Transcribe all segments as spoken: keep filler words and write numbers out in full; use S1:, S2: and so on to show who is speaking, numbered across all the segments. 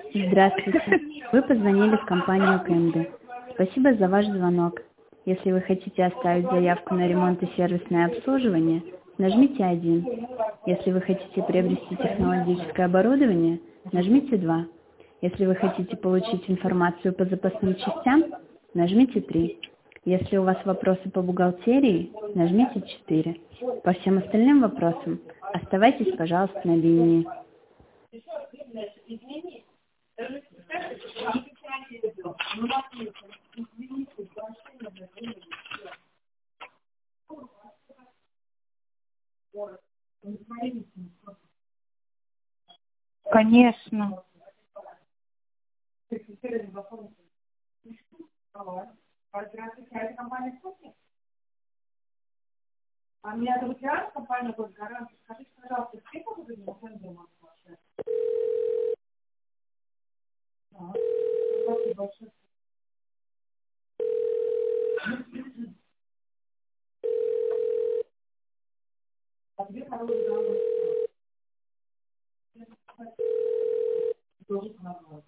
S1: Здравствуйте. Вы позвонили в компанию Кэмби. Спасибо за ваш звонок. Если вы хотите оставить заявку на ремонт и сервисное обслуживание, нажмите один. Если вы хотите приобрести технологическое оборудование, нажмите два. Если вы хотите получить информацию по запасным частям, нажмите три. Если у вас вопросы по бухгалтерии, нажмите четыре. По всем остальным вопросам оставайтесь, пожалуйста, на линии.
S2: Конечно. А меня зовут Яна, компания «Госгарант». Скажите, пожалуйста, сколько вы будете дома вообще? Спасибо большое. А где хороший дорогой? Тоже нормально.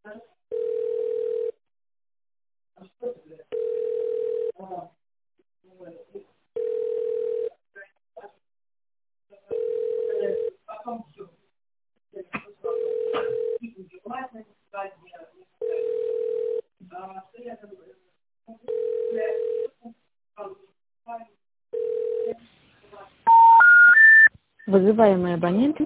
S2: А что это? А, потом все.
S1: Вызываемые абоненты